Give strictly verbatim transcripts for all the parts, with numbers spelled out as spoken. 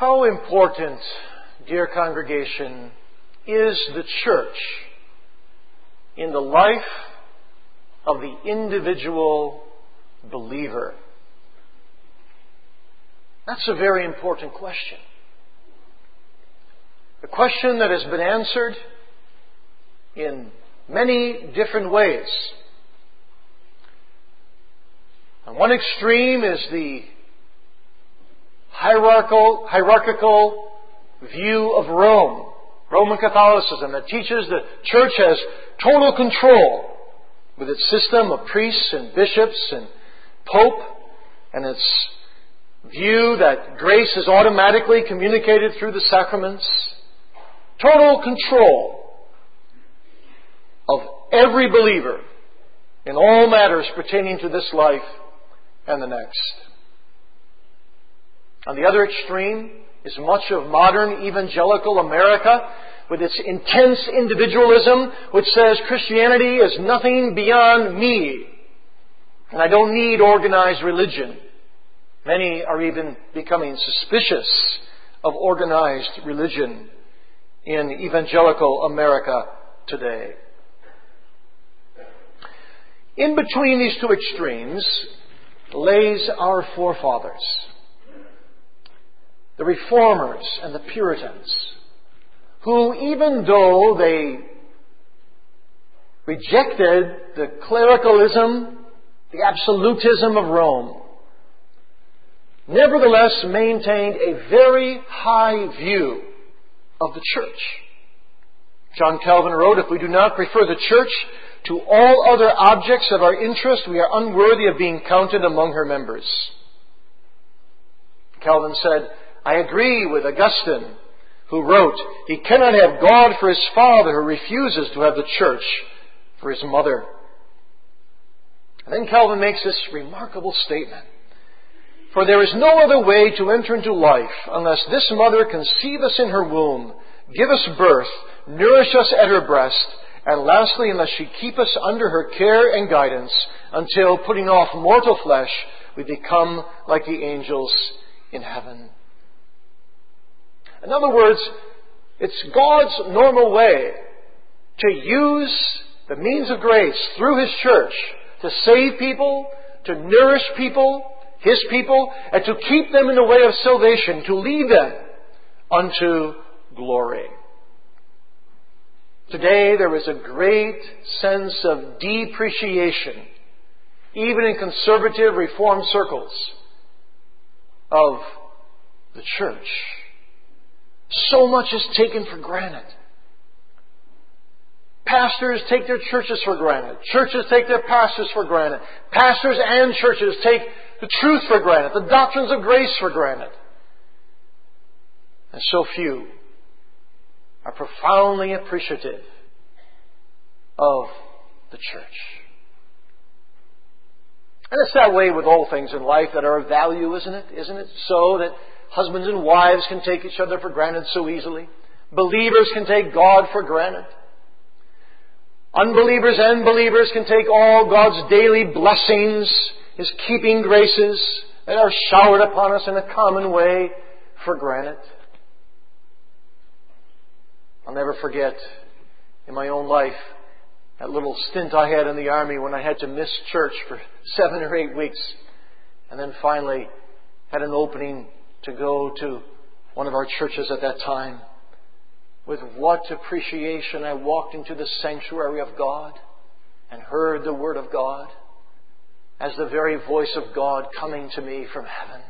How important, dear congregation, is the church in the life of the individual believer? That's a very important question. A question that has been answered in many different ways. On one extreme is the hierarchical, hierarchical view of Rome, Roman Catholicism, that teaches the church has total control with its system of priests and bishops and pope, and its view that grace is automatically communicated through the sacraments. Total control of every believer in all matters pertaining to this life and the next. On the other extreme is much of modern evangelical America with its intense individualism, which says Christianity is nothing beyond me, and I don't need organized religion. Many are even becoming suspicious of organized religion in evangelical America today. In between these two extremes lays our forefathers, the Reformers and the Puritans, who, even though they rejected the clericalism, the absolutism of Rome, nevertheless maintained a very high view of the church. John Calvin wrote, "If we do not prefer the church to all other objects of our interest, we are unworthy of being counted among her members." Calvin said, "I agree with Augustine, who wrote, 'He cannot have God for his father who refuses to have the church for his mother.'" And then Calvin makes this remarkable statement, "For there is no other way to enter into life unless this mother conceive us in her womb, give us birth, nourish us at her breast, and lastly, unless she keep us under her care and guidance until, putting off mortal flesh, we become like the angels in heaven." In other words, it's God's normal way to use the means of grace through His church to save people, to nourish people, His people, and to keep them in the way of salvation, to lead them unto glory. Today there is a great sense of depreciation, even in conservative Reformed circles, of the church. So much is taken for granted. Pastors take their churches for granted. Churches take their pastors for granted. Pastors and churches take the truth for granted, the doctrines of grace for granted. And so few are profoundly appreciative of the church. And it's that way with all things in life that are of value, isn't it? Isn't it so that husbands and wives can take each other for granted so easily? Believers can take God for granted. Unbelievers and believers can take all God's daily blessings, His keeping graces that are showered upon us in a common way for granted. I'll never forget in my own life that little stint I had in the army when I had to miss church for seven or eight weeks, and then finally had an opening to go to one of our churches at that time. With what appreciation I walked into the sanctuary of God and heard the Word of God as the very voice of God coming to me from heaven.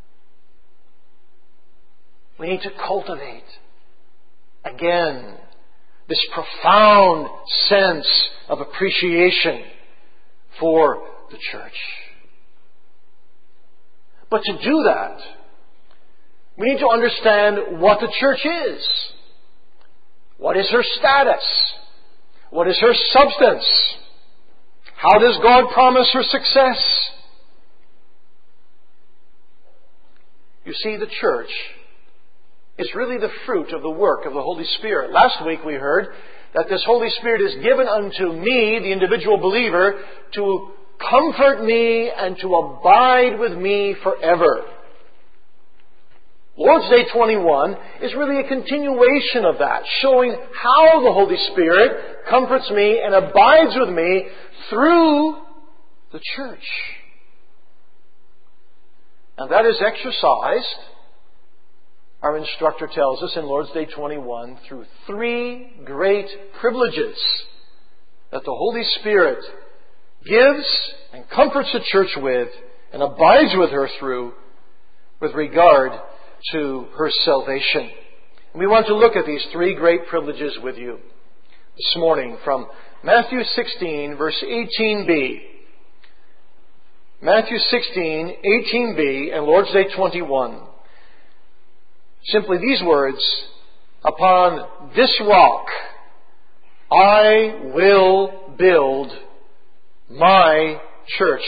We need to cultivate again this profound sense of appreciation for the church. But to do that, we need to understand what the church is. What is her status? What is her substance? How does God promise her success? You see, the church is really the fruit of the work of the Holy Spirit. Last week we heard that this Holy Spirit is given unto me, the individual believer, to comfort me and to abide with me forever. Lord's Day twenty-one is really a continuation of that, showing how the Holy Spirit comforts me and abides with me through the church. And that is exercised, our instructor tells us in Lord's Day twenty-one, through three great privileges that the Holy Spirit gives and comforts the church with and abides with her through with regard to her salvation. And we want to look at these three great privileges with you this morning from Matthew sixteen, verse eighteen b. Matthew sixteen, eighteen b, and Lord's Day twenty-one. Simply these words, "Upon this rock I will build my church."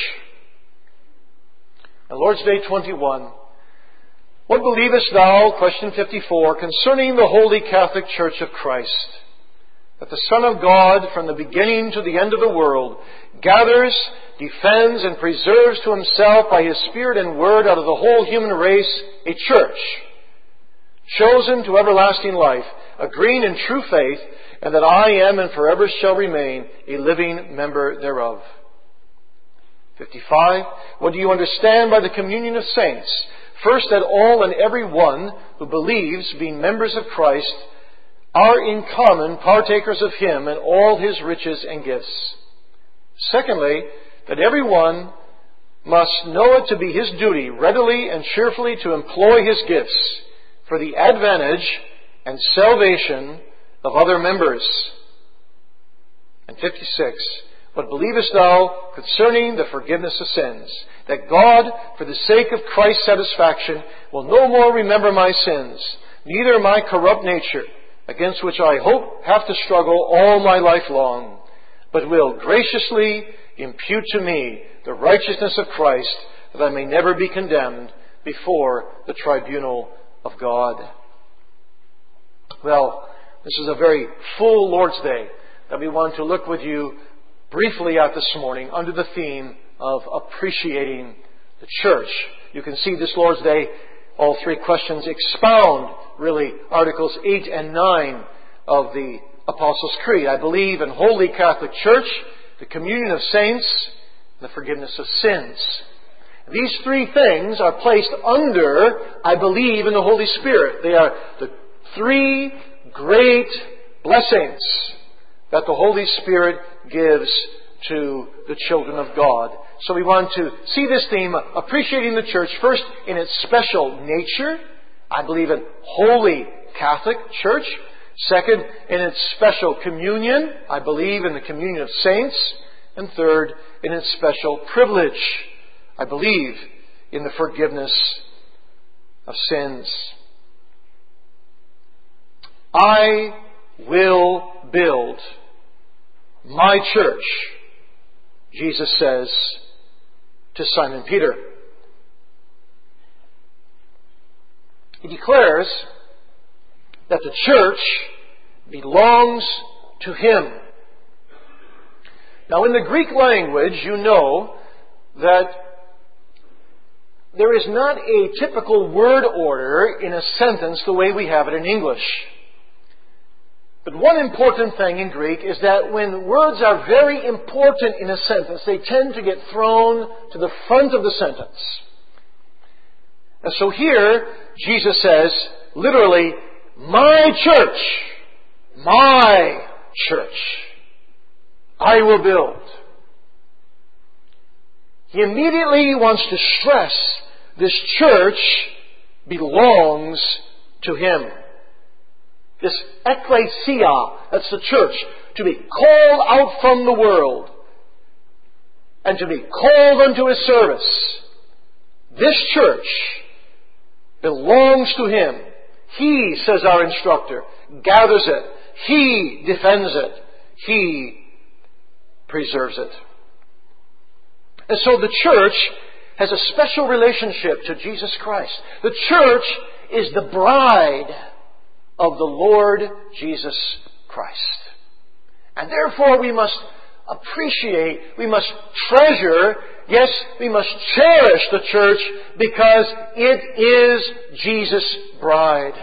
And Lord's Day twenty-one. "What believest thou," question fifty-four, "concerning the Holy Catholic Church of Christ, that the Son of God from the beginning to the end of the world gathers, defends, and preserves to himself by his Spirit and Word out of the whole human race a church, chosen to everlasting life, agreeing in true faith, and that I am and forever shall remain a living member thereof." fifty-five. "What do you understand by the communion of saints? First, that all and every one who believes, being members of Christ, are in common partakers of Him and all His riches and gifts. Secondly, that every one must know it to be his duty readily and cheerfully to employ his gifts for the advantage and salvation of other members. And fifty-six, "What believest thou concerning the forgiveness of sins? That God, for the sake of Christ's satisfaction, will no more remember my sins, neither my corrupt nature, against which I hope have to struggle all my life long, but will graciously impute to me the righteousness of Christ, that I may never be condemned before the tribunal of God." Well, this is a very full Lord's Day that we want to look with you briefly at this morning under the theme of appreciating the church. You can see this Lord's Day, all three questions expound, really, Articles eight and nine of the Apostles' Creed. I believe in Holy Catholic Church, the communion of saints, and the forgiveness of sins. These three things are placed under, I believe in the Holy Spirit. They are the three great blessings that the Holy Spirit gives to the children of God. So we want to see this theme, appreciating the church, first in its special nature. I believe in Holy Catholic Church. Second, in its special communion. I believe in the communion of saints. And third, in its special privilege. I believe in the forgiveness of sins. I will build my church, Jesus says to Simon Peter. He declares that the church belongs to Him. Now, in the Greek language, you know that there is not a typical word order in a sentence the way we have it in English. But one important thing in Greek is that when words are very important in a sentence, they tend to get thrown to the front of the sentence. And so here, Jesus says, literally, my church, my church, I will build. He immediately wants to stress this church belongs to Him. This ecclesia, that's the church, to be called out from the world and to be called unto His service. This church belongs to Him. He, says our instructor, gathers it. He defends it. He preserves it. And so the church has a special relationship to Jesus Christ. The church is the bride of the Lord Jesus Christ. And therefore we must appreciate, we must treasure, yes, we must cherish the church because it is Jesus' bride.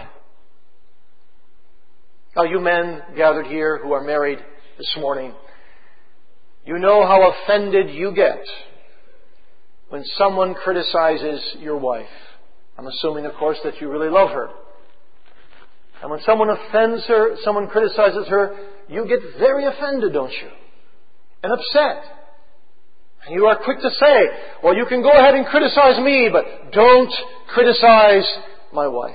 Now, you men gathered here who are married this morning, you know how offended you get when someone criticizes your wife. I'm assuming, of course, that you really love her. And when someone offends her, someone criticizes her, you get very offended, don't you? And upset. And you are quick to say, well, you can go ahead and criticize me, but don't criticize my wife.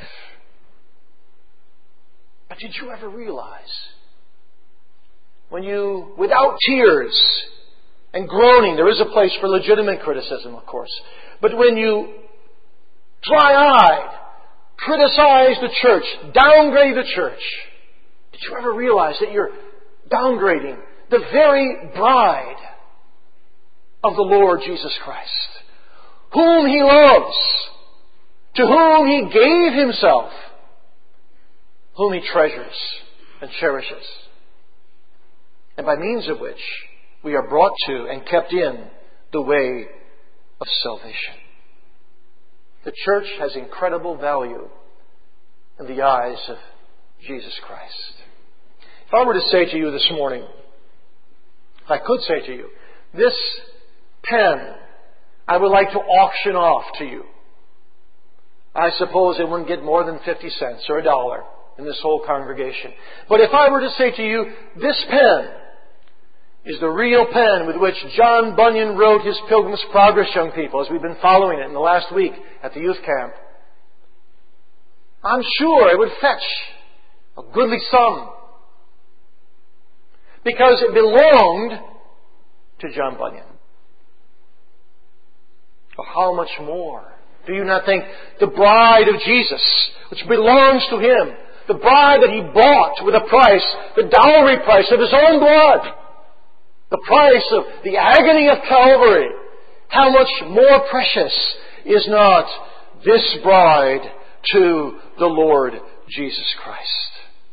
But did you ever realize when you, without tears and groaning, there is a place for legitimate criticism, of course, but when you dry-eyed criticize the church, downgrade the church, did you ever realize that you're downgrading the very bride of the Lord Jesus Christ, whom He loves, to whom He gave Himself, whom He treasures and cherishes, and by means of which we are brought to and kept in the way of salvation. The church has incredible value in the eyes of Jesus Christ. If I were to say to you this morning, if I could say to you, this pen I would like to auction off to you, I suppose it wouldn't get more than fifty cents or a dollar in this whole congregation. But if I were to say to you, this pen is the real pen with which John Bunyan wrote his Pilgrim's Progress, young people, as we've been following it in the last week at the youth camp, I'm sure it would fetch a goodly sum, because it belonged to John Bunyan. Well, how much more do you not think the bride of Jesus, which belongs to Him, the bride that He bought with a price, the dowry price of His own blood, the price of the agony of Calvary, how much more precious is not this bride to the Lord Jesus Christ?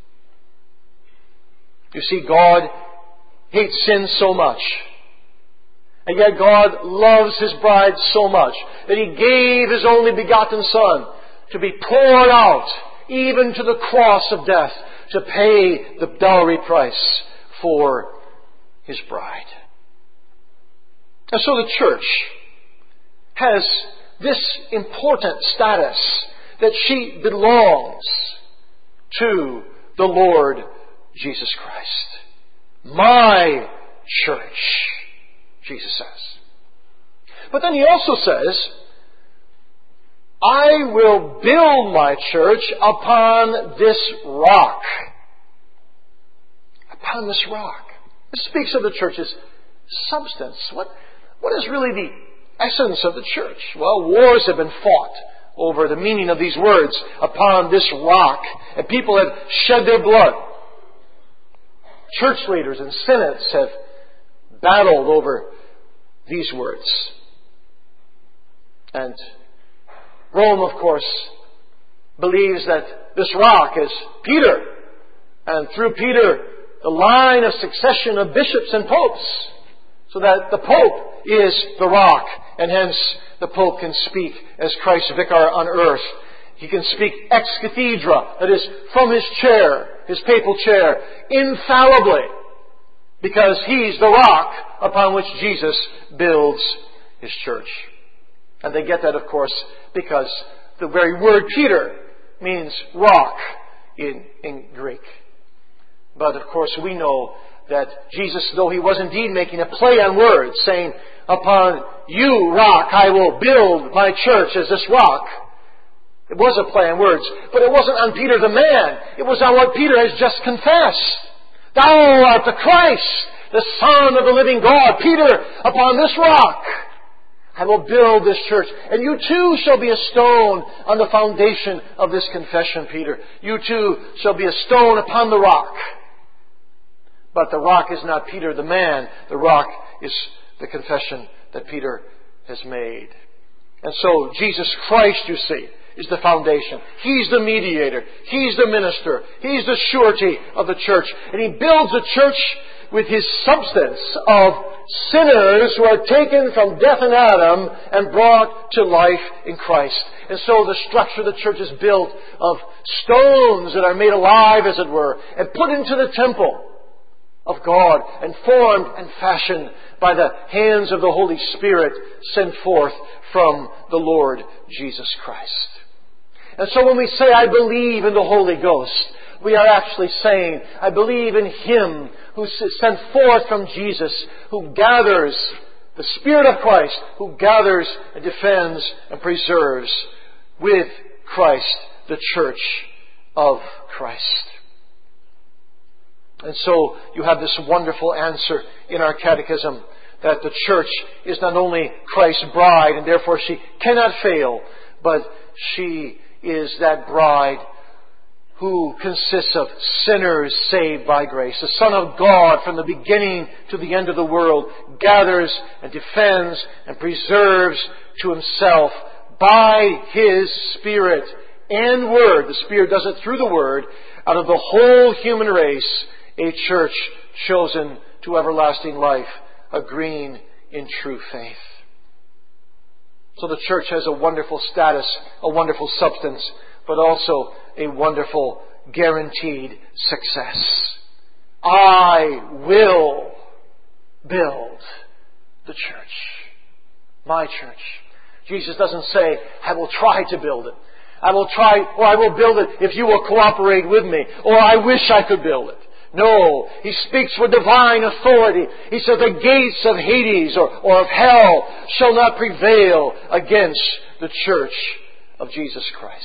You see, God hates sin so much, and yet God loves His bride so much that He gave His only begotten Son to be poured out even to the cross of death to pay the dowry price for His bride. And so the church has this important status that she belongs to the Lord Jesus Christ. My church, Jesus says. But then He also says, I will build my church upon this rock. Upon this rock. This speaks of the church's substance. What, what is really the essence of the church? Well, wars have been fought over the meaning of these words, upon this rock, and people have shed their blood. Church leaders and synods have battled over these words. And Rome, of course, believes that this rock is Peter, and through Peter, the line of succession of bishops and popes, so that the Pope is the rock, and hence the Pope can speak as Christ's vicar on earth. He can speak ex cathedra, that is, from his chair, his papal chair, infallibly, because he's the rock upon which Jesus builds His church. And they get that, of course, because the very word Peter means rock in, in Greek. But, of course, we know that Jesus, though He was indeed making a play on words, saying, upon you, rock, I will build my church as this rock. It was a play on words, but it wasn't on Peter the man. It was on what Peter has just confessed. Thou art the Christ, the Son of the living God. Peter, upon this rock, I will build this church. And you too shall be a stone on the foundation of this confession, Peter. You too shall be a stone upon the rock. But the rock is not Peter the man. The rock is the confession that Peter has made. And so Jesus Christ, you see, is the foundation. He's the mediator. He's the minister. He's the surety of the church. And He builds a church with His substance of sinners who are taken from death in Adam and brought to life in Christ. And so the structure of the church is built of stones that are made alive, as it were, and put into the temple of God and formed and fashioned by the hands of the Holy Spirit sent forth from the Lord Jesus Christ. And so when we say, I believe in the Holy Ghost, we are actually saying, I believe in Him who is sent forth from Jesus, who gathers, the Spirit of Christ, who gathers and defends and preserves with Christ the church of Christ. And so you have this wonderful answer in our catechism that the church is not only Christ's bride and therefore she cannot fail, but she is that bride who consists of sinners saved by grace. The Son of God from the beginning to the end of the world gathers and defends and preserves to Himself by His Spirit and Word. The Spirit does it through the Word. Out of the whole human race, a church chosen to everlasting life, agreeing in true faith. So the church has a wonderful status, a wonderful substance, but also a wonderful guaranteed success. I will build the church. My church. Jesus doesn't say, I will try to build it. I will try, or I will build it if you will cooperate with me. Or I wish I could build it. No, He speaks with divine authority. He says the gates of Hades or, or of hell shall not prevail against the church of Jesus Christ.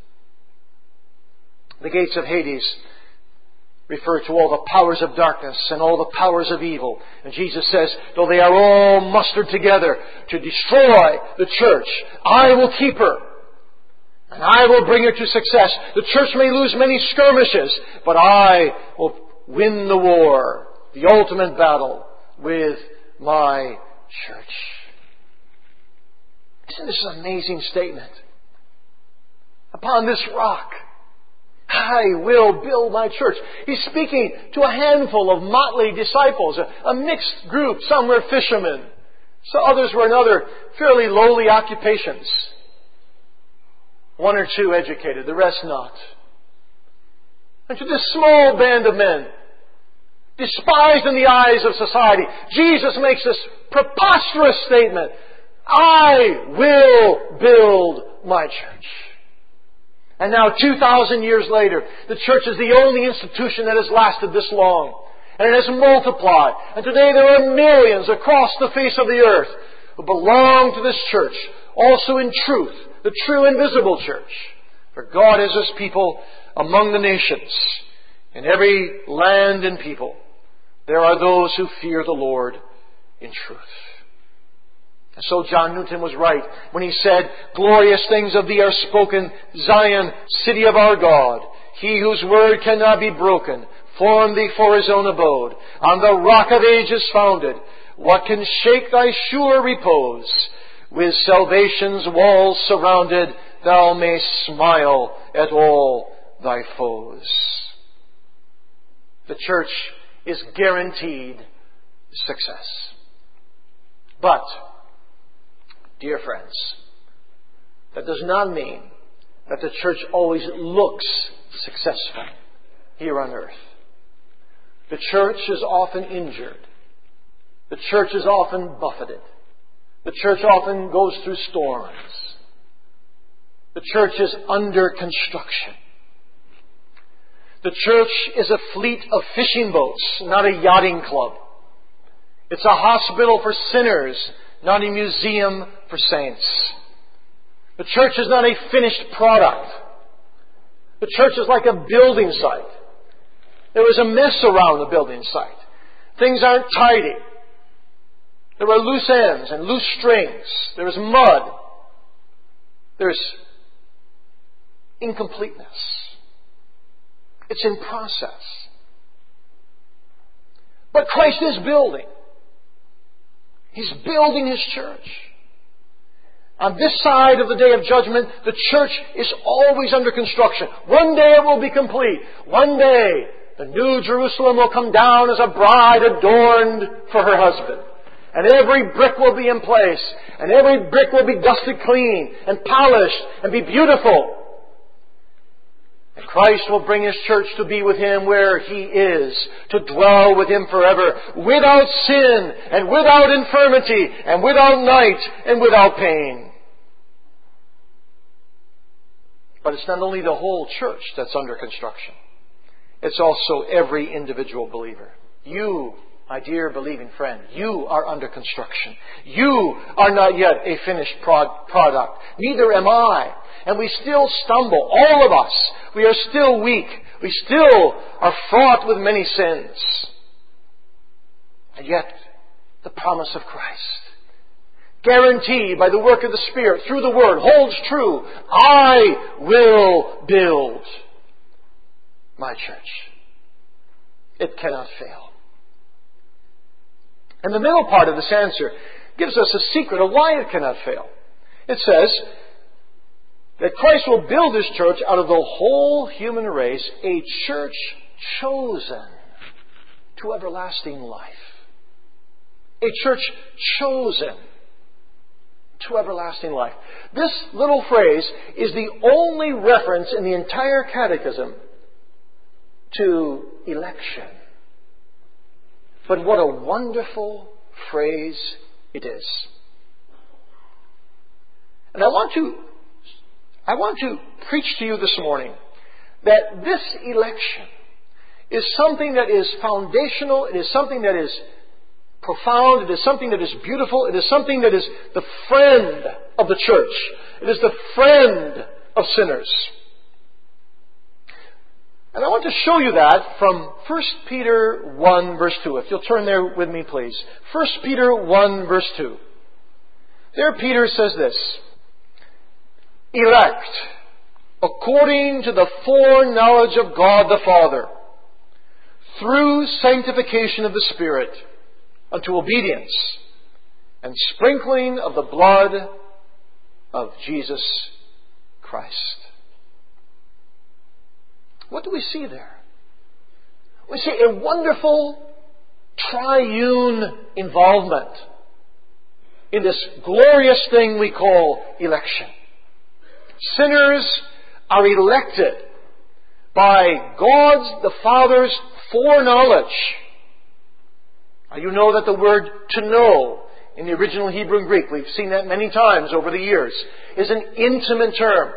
The gates of Hades refer to all the powers of darkness and all the powers of evil. And Jesus says, though they are all mustered together to destroy the church, I will keep her. And I will bring her to success. The church may lose many skirmishes, but I will win the war, the ultimate battle, with my church. Isn't this an amazing statement? Upon this rock, I will build my church. He's speaking to a handful of motley disciples, a, a mixed group. Some were fishermen. So others were in other fairly lowly occupations. One or two educated, the rest not. And to this small band of men, despised in the eyes of society, Jesus makes this preposterous statement, I will build my church. And now two thousand years later, the church is the only institution that has lasted this long. And it has multiplied. And today there are millions across the face of the earth who belong to this church, also in truth, the true and visible church. For God has His people among the nations. In every land and people, there are those who fear the Lord in truth. And so John Newton was right when he said, glorious things of thee are spoken, Zion, city of our God. He whose word cannot be broken, formed thee for His own abode. On the rock of ages founded, what can shake thy sure repose? With salvation's walls surrounded, thou mayst smile at all thy foes. The church is guaranteed success. But, dear friends, that does not mean that the church always looks successful here on earth. The church is often injured. The church is often buffeted. The church often goes through storms. The church is under construction. The church is a fleet of fishing boats, not a yachting club. It's a hospital for sinners, not a museum for saints. The church is not a finished product. The church is like a building site. There is a mess around the building site. Things aren't tidy. There are loose ends and loose strings. There is mud. There's incompleteness. It's in process. But Christ is building. He's building His church. On this side of the day of judgment, the church is always under construction. One day it will be complete. One day The New Jerusalem will come down as a bride adorned for her husband. And every brick will be in place. And every brick will be dusted clean and polished and be beautiful. And Christ will bring His church to be with Him where He is, to dwell with Him forever, without sin and without infirmity and without night and without pain. But it's not only the whole church that's under construction. It's also every individual believer. You, my dear believing friend, you are under construction. You are not yet a finished prod- product. Neither am I. And we still stumble. All of us. We are still weak. We still are fraught with many sins. And yet, the promise of Christ, guaranteed by the work of the Spirit through the Word, holds true. I will build my church. It cannot fail. And the middle part of this answer gives us a secret of why it cannot fail. It says that Christ will build His church out of the whole human race, a church chosen to everlasting life. A church chosen to everlasting life. This little phrase is the only reference in the entire catechism to election. But what a wonderful phrase it is. And I want to, I want to preach to you this morning that this election is something that is foundational. It is something that is profound. It is something that is beautiful. It is something that is the friend of the church. It is the friend of sinners. And I want to show you that from First Peter one verse two. If you'll turn there with me, please. First Peter one verse two. There Peter says this: elect according to the foreknowledge of God the Father, through sanctification of the Spirit, unto obedience and sprinkling of the blood of Jesus Christ. What do we see there? We see a wonderful triune involvement in this glorious thing we call election. Sinners are elected by God's, the Father's foreknowledge. Now, you know that the word to know in the original Hebrew and Greek, we've seen that many times over the years, is an intimate term.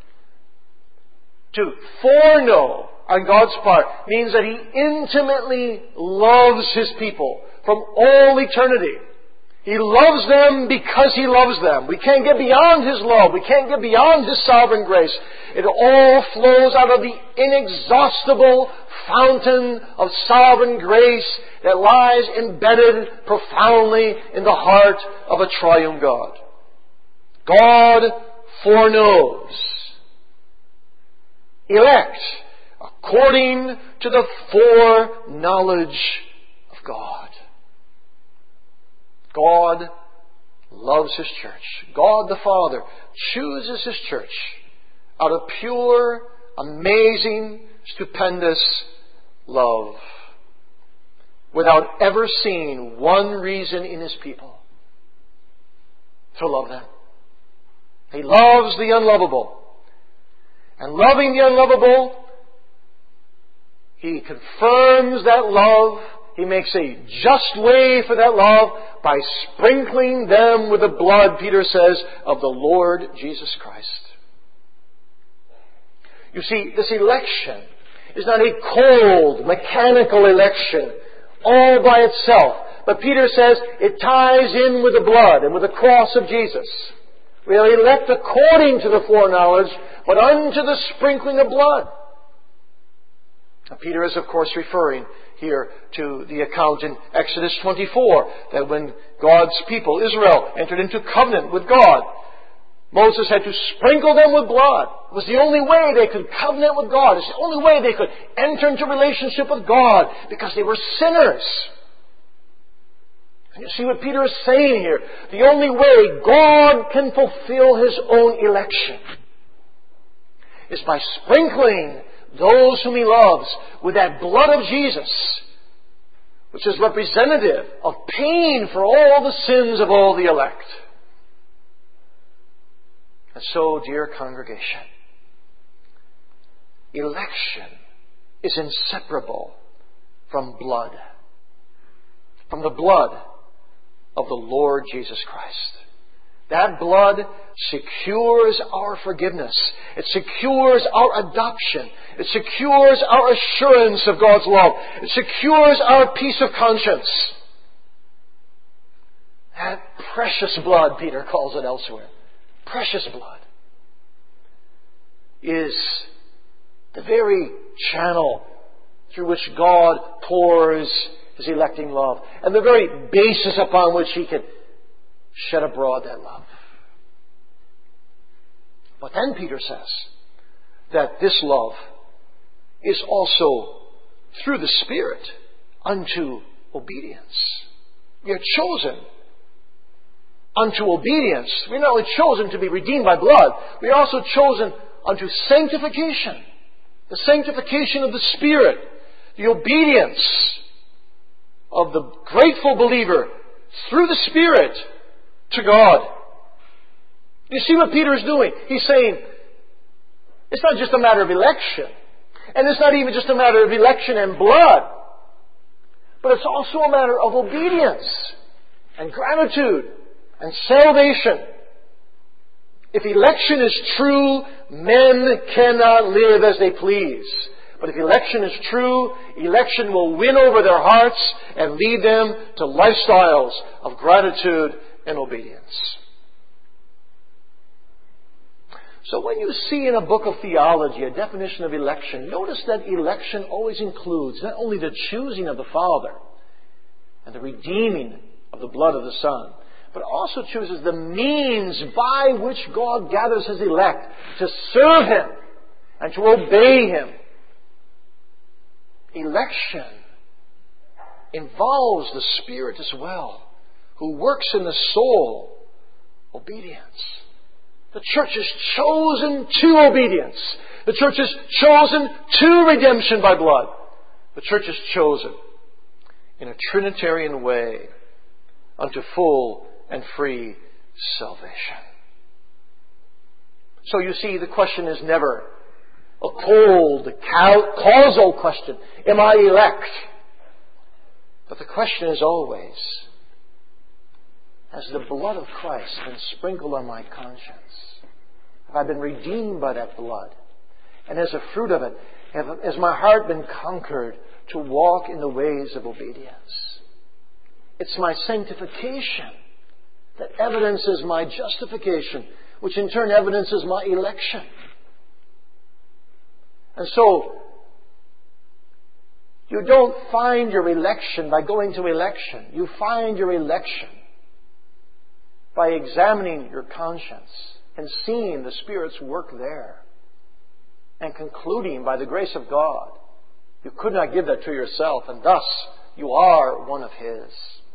To foreknow on God's part means that He intimately loves His people from all eternity. He loves them because He loves them. We can't get beyond His love. We can't get beyond His sovereign grace. It all flows out of the inexhaustible fountain of sovereign grace that lies embedded profoundly in the heart of a triune God. God foreknows. Elect according to the foreknowledge of God. God loves His church. God the Father chooses His church out of pure, amazing, stupendous love, without ever seeing one reason in His people to love them. He loves the unlovable. And loving the unlovable, He confirms that love. He makes a just way for that love by sprinkling them with the blood, Peter says, of the Lord Jesus Christ. You see, this election is not a cold, mechanical election all by itself. But Peter says it ties in with the blood and with the cross of Jesus. We are elect according to the foreknowledge, but unto the sprinkling of blood. Now, Peter is, of course, referring here to the account in Exodus twenty-four, that when God's people, Israel, entered into covenant with God, Moses had to sprinkle them with blood. It was the only way they could covenant with God. It's the only way they could enter into relationship with God, because they were sinners. And you see what Peter is saying here. The only way God can fulfill His own election is by sprinkling those whom He loves with that blood of Jesus, which is representative of paying for all the sins of all the elect. And so, dear congregation, election is inseparable from blood, from the blood of the Lord Jesus Christ. That blood secures our forgiveness. It secures our adoption. It secures our assurance of God's love. It secures our peace of conscience. That precious blood, Peter calls it elsewhere, precious blood, is the very channel through which God pours His electing love, and the very basis upon which He can shed abroad that love. But then Peter says that this love is also through the Spirit unto obedience. We are chosen unto obedience. We're not only chosen to be redeemed by blood, we are also chosen unto sanctification. The sanctification of the Spirit. The obedience of the grateful believer through the Spirit to God. You see what Peter is doing? He's saying, it's not just a matter of election. And it's not even just a matter of election and blood. But it's also a matter of obedience and gratitude and salvation. If election is true, men cannot live as they please. But if election is true, election will win over their hearts and lead them to lifestyles of gratitude and obedience. So when you see in a book of theology a definition of election, notice that election always includes not only the choosing of the Father and the redeeming of the blood of the Son, but also chooses the means by which God gathers His elect to serve Him and to obey Him. Election involves the Spirit as well, who works in the soul obedience. The church is chosen to obedience. The church is chosen to redemption by blood. The church is chosen in a Trinitarian way unto full and free salvation. So you see, the question is never a cold, causal question. Am I elect? But the question is always, has the blood of Christ been sprinkled on my conscience? Have I been redeemed by that blood? And as a fruit of it, have, has my heart been conquered to walk in the ways of obedience? It's my sanctification that evidences my justification, which in turn evidences my election. And so, you don't find your election by going to election. You find your election by examining your conscience and seeing the Spirit's work there. And concluding by the grace of God, you could not give that to yourself, and thus you are one of His.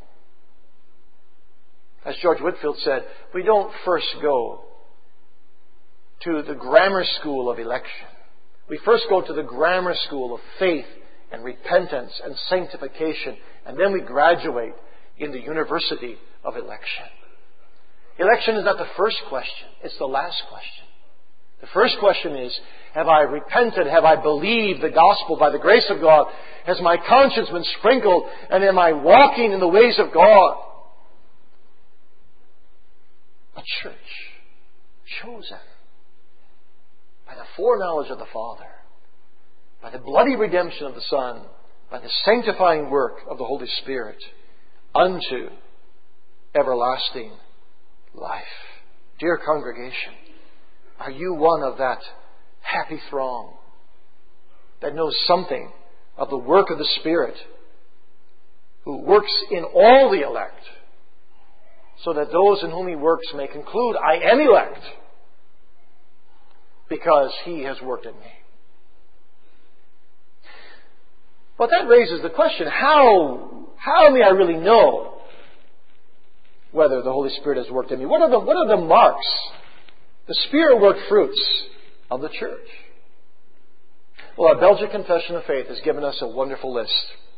As George Whitefield said, we don't first go to the grammar school of election. We first go to the grammar school of faith and repentance and sanctification, and then we graduate in the university of election. Election is not the first question, it's the last question. The first question is, have I repented? Have I believed the gospel by the grace of God? Has my conscience been sprinkled? And am I walking in the ways of God? A church chosen by the foreknowledge of the Father, by the bloody redemption of the Son, by the sanctifying work of the Holy Spirit, unto everlasting life. Dear congregation, are you one of that happy throng that knows something of the work of the Spirit, who works in all the elect, so that those in whom He works may conclude, I am elect, because He has worked in me? But that raises the question, how, how may I really know whether the Holy Spirit has worked in me? What are the, what are the marks, the Spirit-worked fruits of the church? Well, our Belgic Confession of Faith has given us a wonderful list.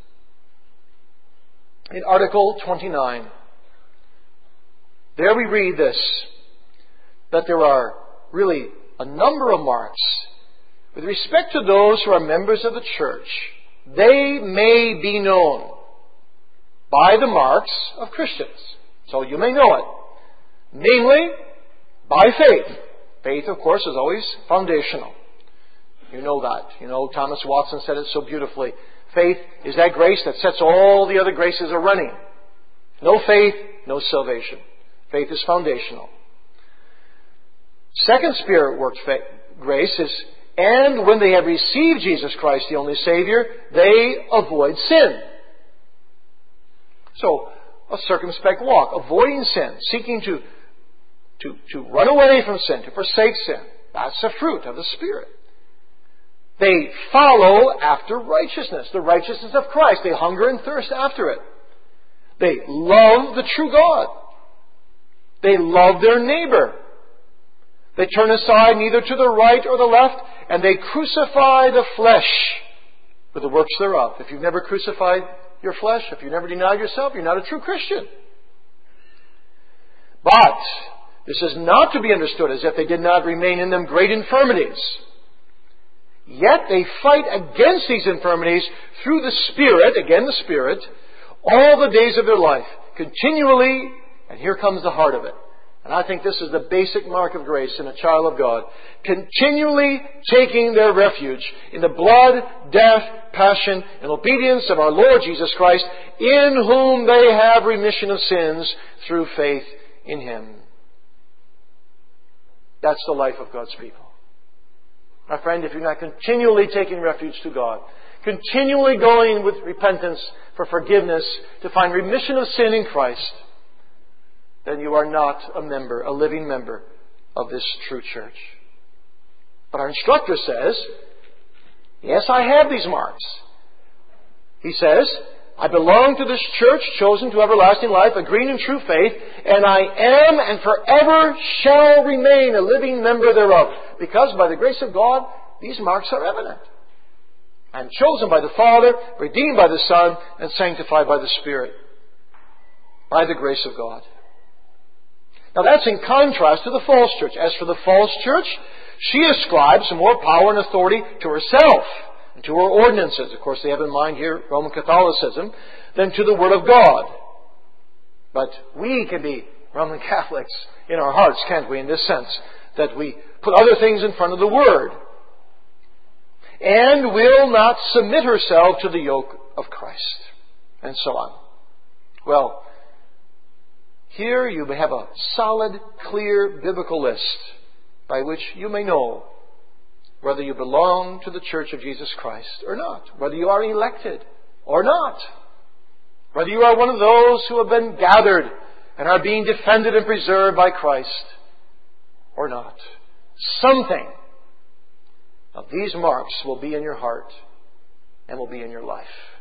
In Article twenty-nine, there we read this, that there are really a number of marks with respect to those who are members of the church. They may be known by the marks of Christians. So you may know it. Namely, by faith. Faith, of course, is always foundational. You know that. You know, Thomas Watson said it so beautifully. Faith is that grace that sets all the other graces a running. No faith, no salvation. Faith is foundational. Second Spirit-worked faith, grace is, and when they have received Jesus Christ, the only Savior, they avoid sin. So, a circumspect walk, avoiding sin, seeking to, to, to run away from sin, to forsake sin. That's a fruit of the Spirit. They follow after righteousness, the righteousness of Christ. They hunger and thirst after it. They love the true God. They love their neighbor. They turn aside neither to the right or the left, and they crucify the flesh with the works thereof. If you've never crucified your flesh, if you've never denied yourself, you're not a true Christian. But this is not to be understood as if they did not remain in them great infirmities. Yet they fight against these infirmities through the Spirit, again the Spirit, all the days of their life, continually, and here comes the heart of it. And I think this is the basic mark of grace in a child of God. Continually taking their refuge in the blood, death, passion, and obedience of our Lord Jesus Christ, in whom they have remission of sins through faith in Him. That's the life of God's people. My friend, if you're not continually taking refuge to God, continually going with repentance for forgiveness to find remission of sin in Christ, then you are not a member, a living member of this true church. But our instructor says, yes, I have these marks. He says, I belong to this church chosen to everlasting life, agreeing in true faith, and I am and forever shall remain a living member thereof. Because by the grace of God, these marks are evident. I am chosen by the Father, redeemed by the Son, and sanctified by the Spirit. By the grace of God. Now that's in contrast to the false church. As for the false church, she ascribes more power and authority to herself and to her ordinances. Of course, they have in mind here Roman Catholicism, than to the Word of God. But we can be Roman Catholics in our hearts, can't we, in this sense, that we put other things in front of the Word. And will not submit herself to the yoke of Christ. And so on. Well, here you may have a solid, clear biblical list by which you may know whether you belong to the Church of Jesus Christ or not, whether you are elected or not, whether you are one of those who have been gathered and are being defended and preserved by Christ or not. Something of these marks will be in your heart and will be in your life.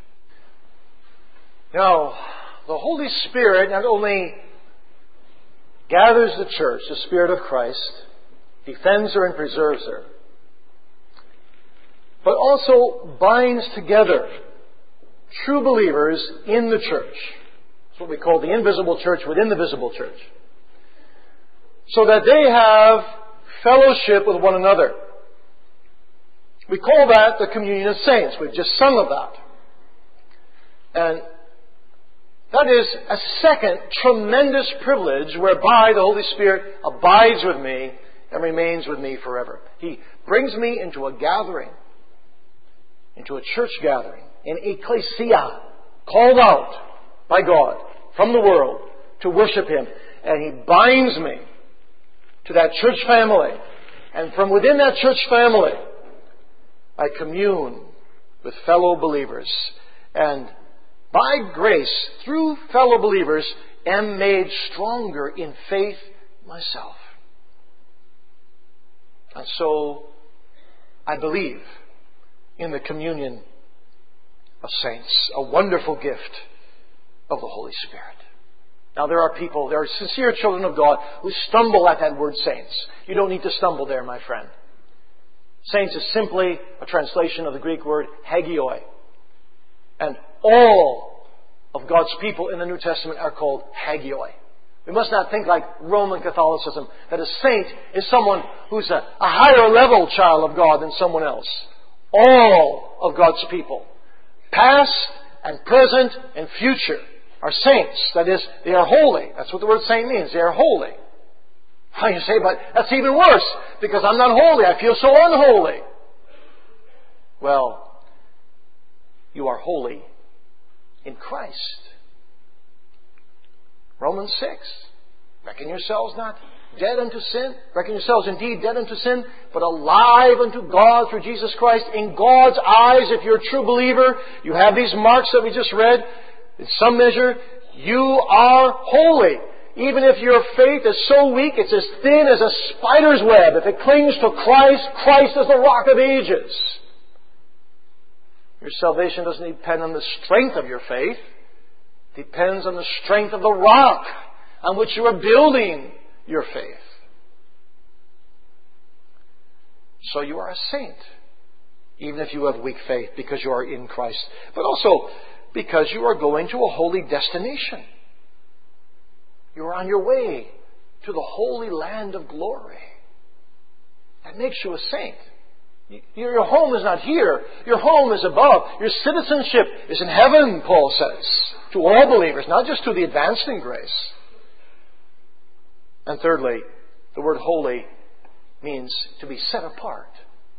Now, the Holy Spirit not only gathers the church, the Spirit of Christ, defends her and preserves her, but also binds together true believers in the church. It's what we call the invisible church within the visible church. So that they have fellowship with one another. We call that the communion of saints. We've just sung of that. And that is a second tremendous privilege whereby the Holy Spirit abides with me and remains with me forever. He brings me into a gathering, into a church gathering, an ecclesia, called out by God from the world to worship Him. And He binds me to that church family. And from within that church family, I commune with fellow believers. And by grace, through fellow believers, am made stronger in faith myself. And so, I believe in the communion of saints, a wonderful gift of the Holy Spirit. Now there are people, there are sincere children of God who stumble at that word saints. You don't need to stumble there, my friend. Saints is simply a translation of the Greek word hagioi. And all of God's people in the New Testament are called hagioi. We must not think like Roman Catholicism, that a saint is someone who's a, a higher level child of God than someone else. All of God's people, past and present and future, are saints. That is, they are holy. That's what the word saint means. They are holy. How you say, but that's even worse, because I'm not holy. I feel so unholy. Well, you are holy in Christ. Romans six. Reckon yourselves not dead unto sin. Reckon yourselves indeed dead unto sin, but alive unto God through Jesus Christ. In God's eyes, if you're a true believer, you have these marks that we just read. In some measure, you are holy. Even if your faith is so weak, it's as thin as a spider's web. If it clings to Christ, Christ is the rock of ages. Your salvation doesn't depend on the strength of your faith. It depends on the strength of the rock on which you are building your faith. So you are a saint, even if you have weak faith, because you are in Christ. But also because you are going to a holy destination. You are on your way to the holy land of glory. That makes you a saint. Your home is not here. Your home is above. Your citizenship is in heaven, Paul says, to all believers, not just to the advanced in grace. And thirdly, the word holy means to be set apart.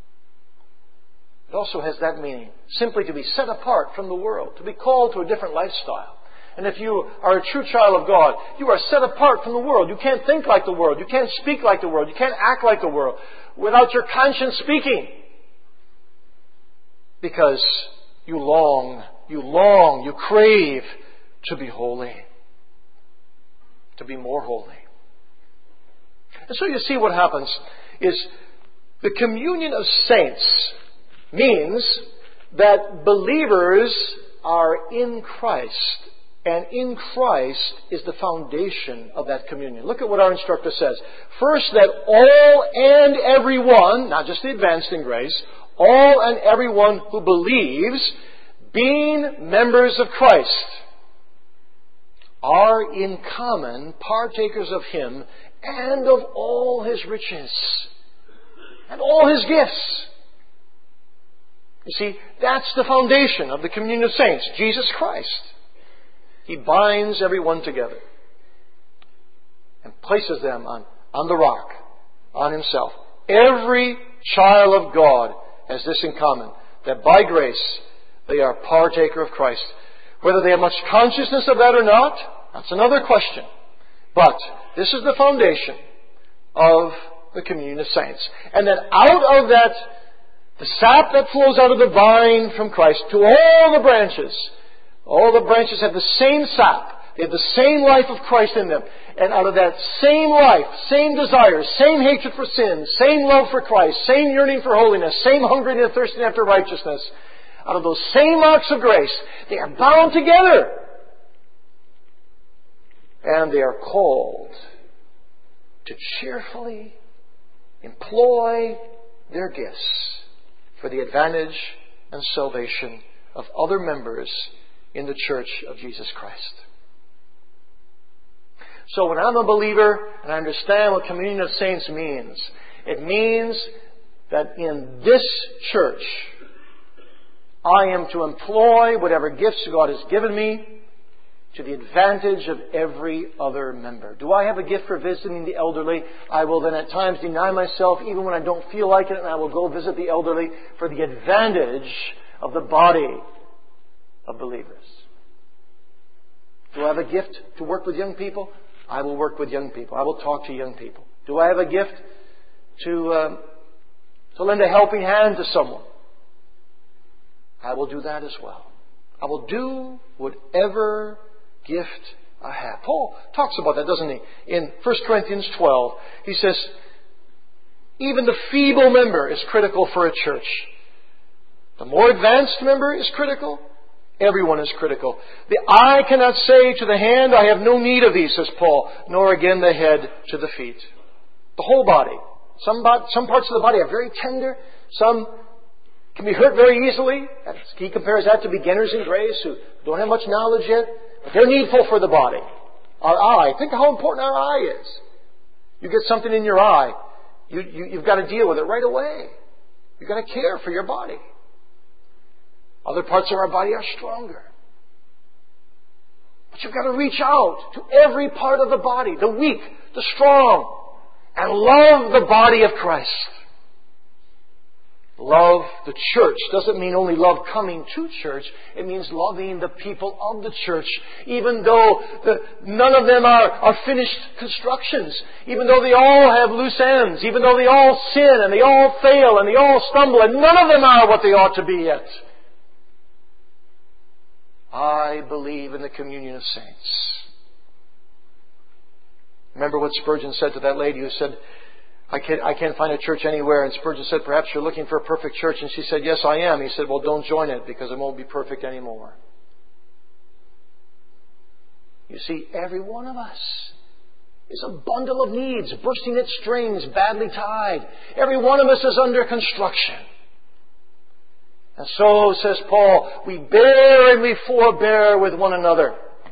It also has that meaning, simply to be set apart from the world, to be called to a different lifestyle. And if you are a true child of God, you are set apart from the world. You can't think like the world. You can't speak like the world. You can't act like the world without your conscience speaking. Because you long, you long, you crave to be holy, to be more holy. And so you see what happens is the communion of saints means that believers are in Christ. And in Christ is the foundation of that communion. Look at what our instructor says. First, that all and everyone, not just the advanced in grace, all and everyone who believes, being members of Christ, are in common partakers of Him and of all His riches and all His gifts. You see, that's the foundation of the communion of saints, Jesus Christ. He binds everyone together and places them on, on the rock, on Himself. Every child of God has this in common, that by grace they are partaker of Christ. Whether they have much consciousness of that or not, that's another question. But this is the foundation of the communion of saints. And that out of that, the sap that flows out of the vine from Christ to all the branches, all the branches have the same sap. They have the same life of Christ in them. And out of that same life, same desires, same hatred for sin, same love for Christ, same yearning for holiness, same hungering and thirsting after righteousness, out of those same marks of grace, they are bound together. And they are called to cheerfully employ their gifts for the advantage and salvation of other members in the church of Jesus Christ. So when I'm a believer and I understand what communion of saints means, it means that in this church I am to employ whatever gifts God has given me to the advantage of every other member. Do I have a gift for visiting the elderly? I will then at times deny myself even when I don't feel like it, and I will go visit the elderly for the advantage of the body of believers. Do I have a gift to work with young people? I will work with young people. I will talk to young people. Do I have a gift to um, to lend a helping hand to someone? I will do that as well. I will do whatever gift I have. Paul talks about that, doesn't he? In First Corinthians twelve, he says, even the feeble member is critical for a church. The more advanced member is critical. Everyone is critical. The eye cannot say to the hand, I have no need of thee, says Paul, nor again the head to the feet. The whole body. Some, some parts of the body are very tender. Some can be hurt very easily. He compares that to beginners in grace who don't have much knowledge yet. But they're needful for the body. Our eye. Think of how important our eye is. You get something in your eye, you, you, you've got to deal with it right away. You've got to care for your body. Other parts of our body are stronger. But you've got to reach out to every part of the body, the weak, the strong, and love the body of Christ. Love the church doesn't mean only love coming to church. It means loving the people of the church. Even though the, none of them are, are finished constructions. Even though they all have loose ends. Even though they all sin and they all fail and they all stumble. And none of them are what they ought to be yet. I believe in the communion of saints. Remember what Spurgeon said to that lady who said, I can't, I can't find a church anywhere. And Spurgeon said, perhaps you're looking for a perfect church. And she said, yes, I am. He said, well, don't join it because it won't be perfect anymore. You see, every one of us is a bundle of needs, bursting at strings, badly tied. Every one of us is under construction. And so, says Paul, we bear and we forbear with one another.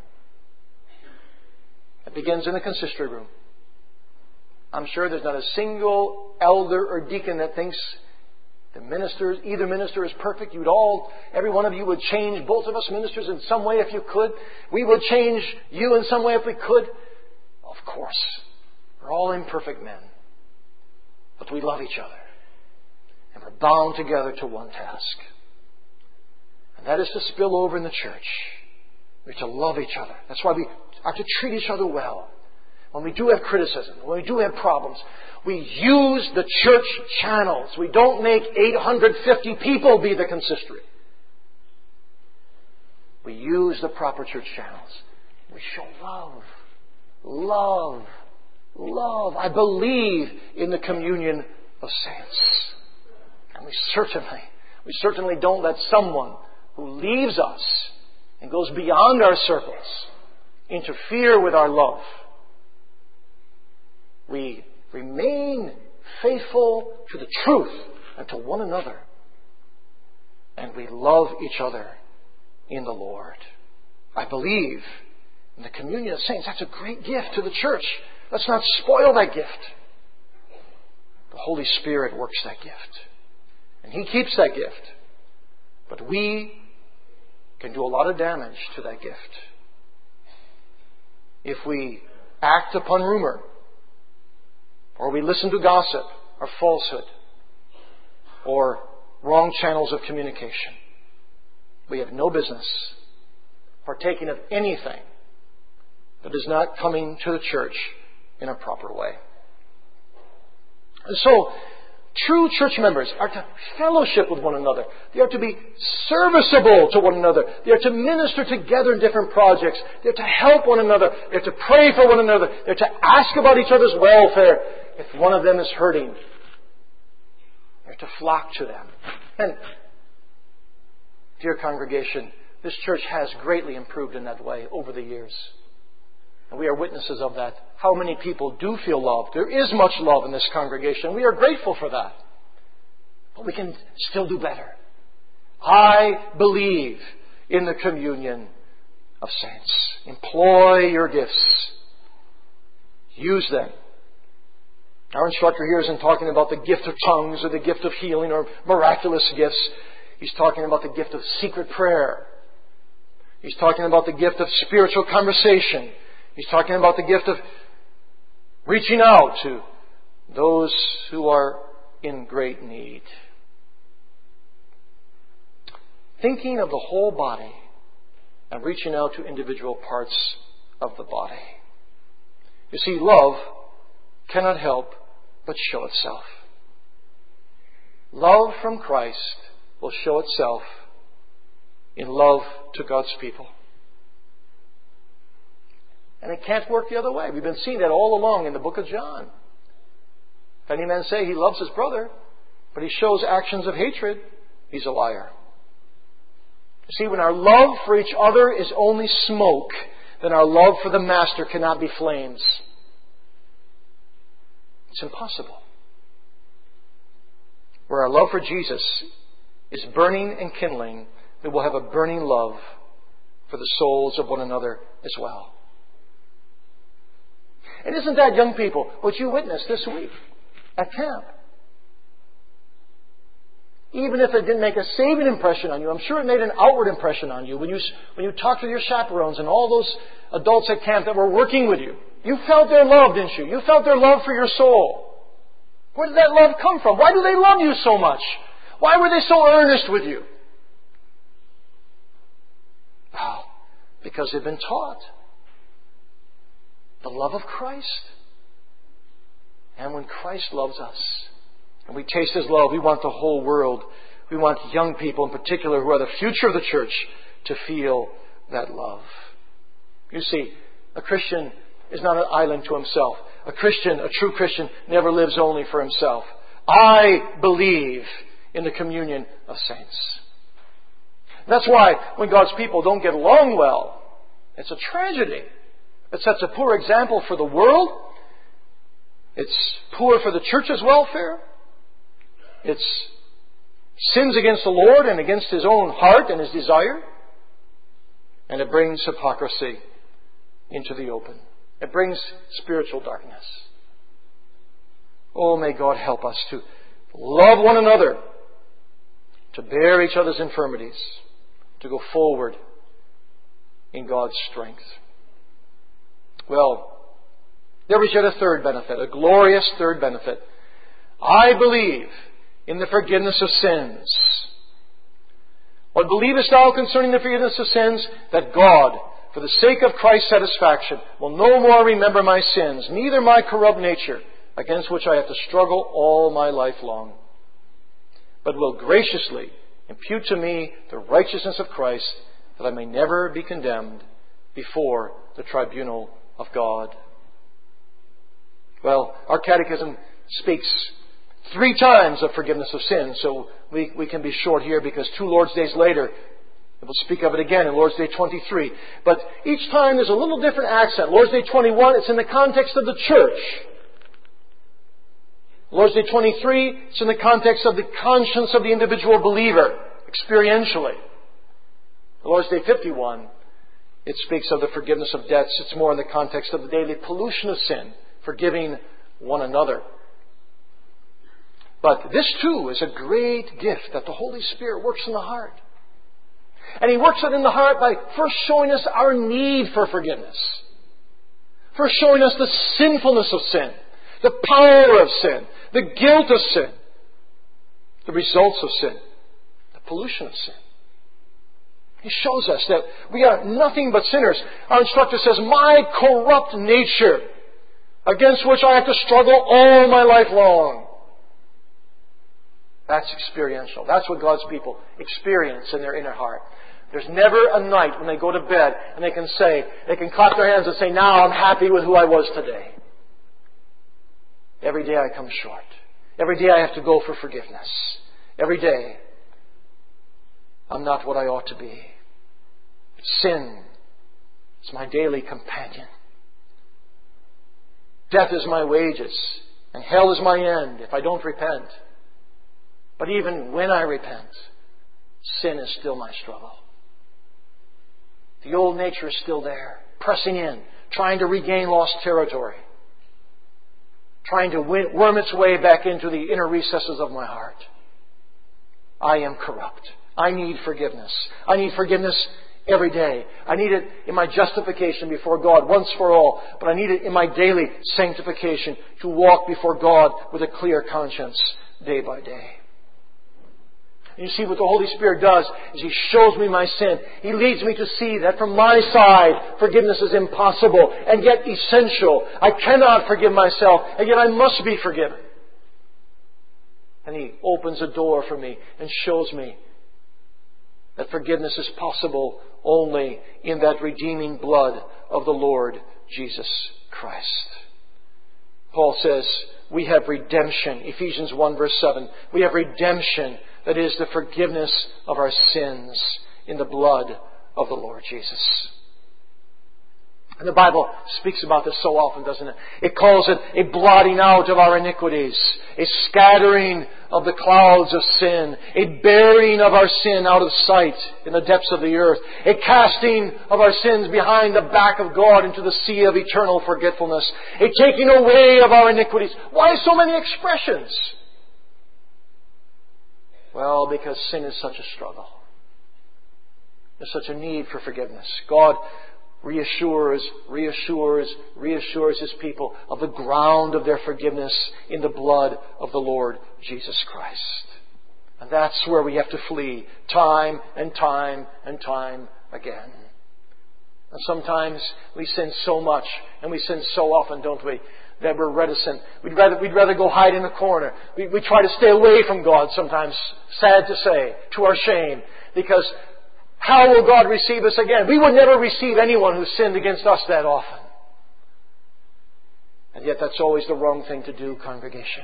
It begins in the consistory room. I'm sure there's not a single elder or deacon that thinks the ministers, either minister is perfect. You'd all, every one of you would change both of us ministers in some way if you could. We would change you in some way if we could. Of course. We're all imperfect men. But we love each other. And we're bound together to one task. And that is to spill over in the church. We're to love each other. That's why we are to treat each other well. When we do have criticism, when we do have problems, we use the church channels. We don't make eight hundred fifty people be the consistory. We use the proper church channels. We show love. Love. Love. I believe in the communion of saints. And we certainly, we certainly don't let someone who leaves us and goes beyond our circles interfere with our love. We remain faithful to the truth and to one another. And we love each other in the Lord. I believe in the communion of saints. That's a great gift to the church. Let's not spoil that gift. The Holy Spirit works that gift. And He keeps that gift. But we can do a lot of damage to that gift if we act upon rumor, or we listen to gossip or falsehood or wrong channels of communication. We have no business partaking of anything that is not coming to the church in a proper way. And so, true church members are to fellowship with one another. They are to be serviceable to one another. They are to minister together in different projects. They are to help one another. They are to pray for one another. They are to ask about each other's welfare. If one of them is hurting, they are to flock to them. And, dear congregation, this church has greatly improved in that way over the years. And we are witnesses of that. How many people do feel loved? There is much love in this congregation. We are grateful for that. But we can still do better. I believe in the communion of saints. Employ your gifts. Use them. Our instructor here isn't talking about the gift of tongues or the gift of healing or miraculous gifts. He's talking about the gift of secret prayer. He's talking about the gift of spiritual conversation. He's talking about the gift of reaching out to those who are in great need. Thinking of the whole body and reaching out to individual parts of the body. You see, love cannot help but show itself. Love from Christ will show itself in love to God's people. And it can't work the other way. We've been seeing that all along in the book of John. If any man say he loves his brother, but he shows actions of hatred, he's a liar. You see, when our love for each other is only smoke, then our love for the Master cannot be flames. It's impossible. where our love for Jesus is burning and kindling, we will have a burning love for the souls of one another as well. And isn't that, young people, what you witnessed this week at camp? Even if it didn't make a saving impression on you, I'm sure it made an outward impression on you when you when you talked with your chaperones and all those adults at camp that were working with you. You felt their love, didn't you? You felt their love for your soul. Where did that love come from? Why do they love you so much? Why were they so earnest with you? Oh, because they've been taught the love of Christ. And when Christ loves us, and we taste His love, we want the whole world, we want young people in particular who are the future of the church to feel that love. You see, a Christian is not an island to himself. A Christian, a true Christian, never lives only for himself. I believe in the communion of saints. That's why when God's people don't get along well, it's a tragedy. It sets a poor example for the world. It's poor for the church's welfare. It's sins against the Lord and against His own heart and His desire. And it brings hypocrisy into the open. It brings spiritual darkness. Oh, may God help us to love one another, to bear each other's infirmities, to go forward in God's strength. Well, there was yet a third benefit, a glorious third benefit. I believe in the forgiveness of sins. What believest thou concerning the forgiveness of sins? That God, for the sake of Christ's satisfaction, will no more remember my sins, neither my corrupt nature, against which I have to struggle all my life long, but will graciously impute to me the righteousness of Christ, that I may never be condemned before the tribunal of God. Well, our catechism speaks three times of forgiveness of sins, so we, we can be short here because two Lord's Days later, we'll speak of it again in Lord's Day twenty-three. But each time there's a little different accent. Lord's Day twenty-one, it's in the context of the church. Lord's Day twenty-three, it's in the context of the conscience of the individual believer, experientially. Lord's Day fifty-one, it speaks of the forgiveness of debts. It's more in the context of the daily pollution of sin, forgiving one another. But this too is a great gift that the Holy Spirit works in the heart. And He works it in the heart by first showing us our need for forgiveness. First showing us the sinfulness of sin, the power of sin, the guilt of sin, the results of sin, the pollution of sin. He shows us that we are nothing but sinners. Our instructor says, my corrupt nature, against which I have to struggle all my life long. That's experiential. That's what God's people experience in their inner heart. There's never a night when they go to bed and they can say, they can clap their hands and say, now I'm happy with who I was today. Every day I come short. Every day I have to go for forgiveness. Every day I'm not what I ought to be. Sin is my daily companion. Death is my wages, and hell is my end if I don't repent. But even when I repent, sin is still my struggle. The old nature is still there, pressing in, trying to regain lost territory, trying to win, worm its way back into the inner recesses of my heart. I am corrupt. I need forgiveness. I need forgiveness every day. I need it in my justification before God once for all, but I need it in my daily sanctification to walk before God with a clear conscience day by day. And you see what the Holy Spirit does is He shows me my sin. He leads me to see that from my side, forgiveness is impossible and yet essential. I cannot forgive myself, and yet I must be forgiven. And He opens a door for me and shows me that forgiveness is possible only in that redeeming blood of the Lord Jesus Christ. Paul says, we have redemption. Ephesians one verse seven. We have redemption. That is the forgiveness of our sins in the blood of the Lord Jesus. And the Bible speaks about this so often, doesn't it? It calls it a blotting out of our iniquities, a scattering of the clouds of sin, a burying of our sin out of sight in the depths of the earth, a casting of our sins behind the back of God into the sea of eternal forgetfulness, a taking away of our iniquities. Why so many expressions? Well, because sin is such a struggle. There's such a need for forgiveness. God reassures, reassures, reassures His people of the ground of their forgiveness in the blood of the Lord Jesus Christ. And that's where we have to flee time and time and time again. And sometimes we sin so much and we sin so often, don't we, that we're reticent. We'd rather, we'd rather go hide in a corner. We, we try to stay away from God sometimes, sad to say, to our shame, because how will God receive us again? We would never receive anyone who sinned against us that often. And yet that's always the wrong thing to do, congregation.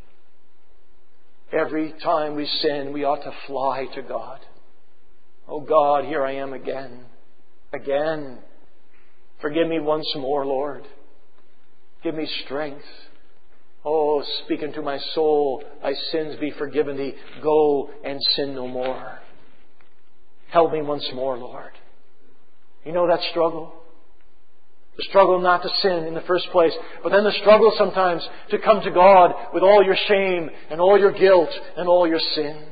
Every time we sin, we ought to fly to God. Oh God, here I am again. Again. Forgive me once more, Lord. Give me strength. Oh, speak into my soul, thy sins be forgiven thee. Go and sin no more. Help me once more, Lord. You know that struggle? The struggle not to sin in the first place, but then the struggle sometimes to come to God with all your shame and all your guilt and all your sin.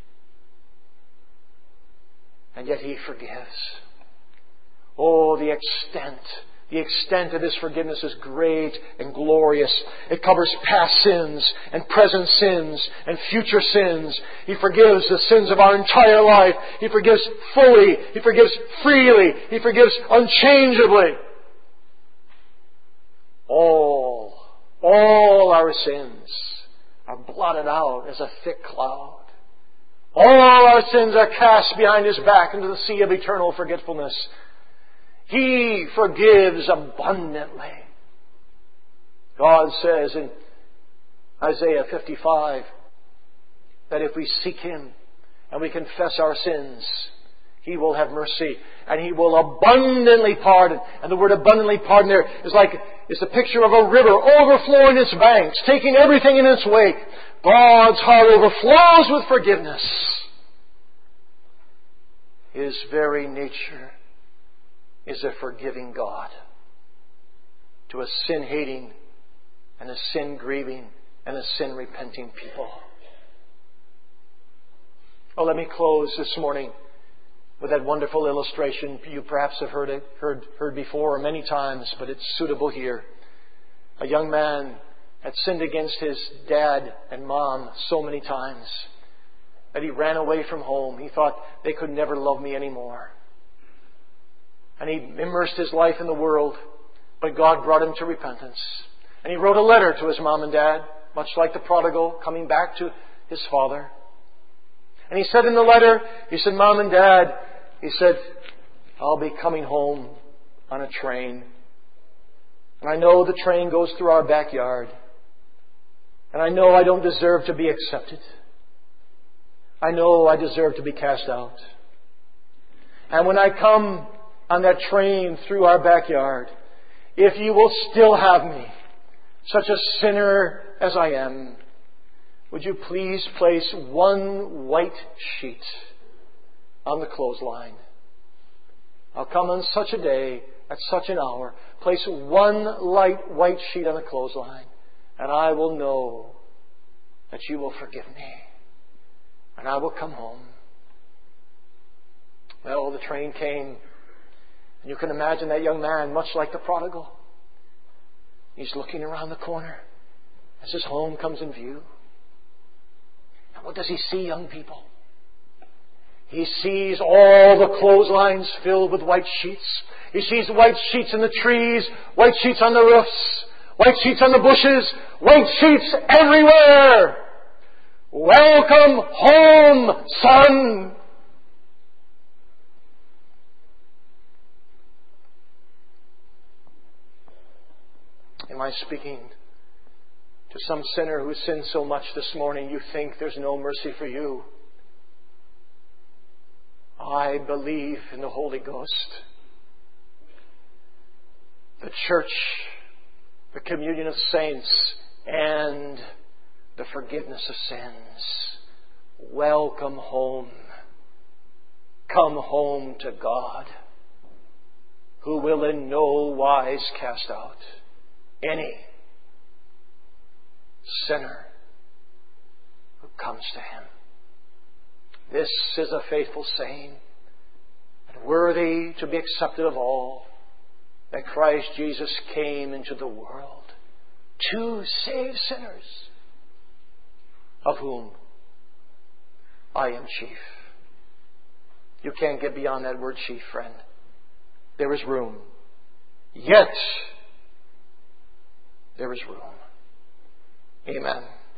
And yet He forgives. Oh, the extent, the extent of His forgiveness is great and glorious. It covers past sins and present sins and future sins. He forgives the sins of our entire life. He forgives fully. He forgives freely. He forgives unchangeably. All, all our sins are blotted out as a thick cloud. All our sins are cast behind His back into the sea of eternal forgetfulness. He forgives abundantly. God says in Isaiah fifty-five that if we seek Him and we confess our sins, He will have mercy and He will abundantly pardon. And the word abundantly pardon there is like, it's a picture of a river overflowing its banks, taking everything in its wake. God's heart overflows with forgiveness. His very nature is a forgiving God to a sin-hating and a sin-grieving and a sin-repenting people. Oh, let me close this morning with that wonderful illustration. You perhaps have heard it, heard, heard before many times, but it's suitable here. A young man had sinned against his dad and mom so many times that he ran away from home. He thought they could never love me anymore. And he immersed his life in the world, but God brought him to repentance. And he wrote a letter to his mom and dad, much like the prodigal coming back to his father. And he said in the letter, he said, Mom and Dad, he said, I'll be coming home on a train. And I know the train goes through our backyard. And I know I don't deserve to be accepted. I know I deserve to be cast out. And when I come on that train through our backyard, if you will still have me, such a sinner as I am, would you please place one white sheet on the clothesline? I'll come on such a day, at such an hour, place one light white sheet on the clothesline, and I will know that you will forgive me, and I will come home. Well, the train came. And you can imagine that young man, much like the prodigal. He's looking around the corner as his home comes in view. And what does he see, young people? He sees all the clotheslines filled with white sheets. He sees white sheets in the trees, white sheets on the roofs, white sheets on the bushes, white sheets everywhere. Welcome home, son. Am I speaking to some sinner who sinned so much this morning you think there's no mercy for you? I believe in the Holy Ghost. the church, the communion of saints, and the forgiveness of sins. Welcome home. Come home to God, who will in no wise cast out any sinner who comes to Him. This is a faithful saying, and worthy to be accepted of all, that Christ Jesus came into the world to save sinners, of whom I am chief. You can't get beyond that word chief, friend. There is room. Yet, there is room. Amen.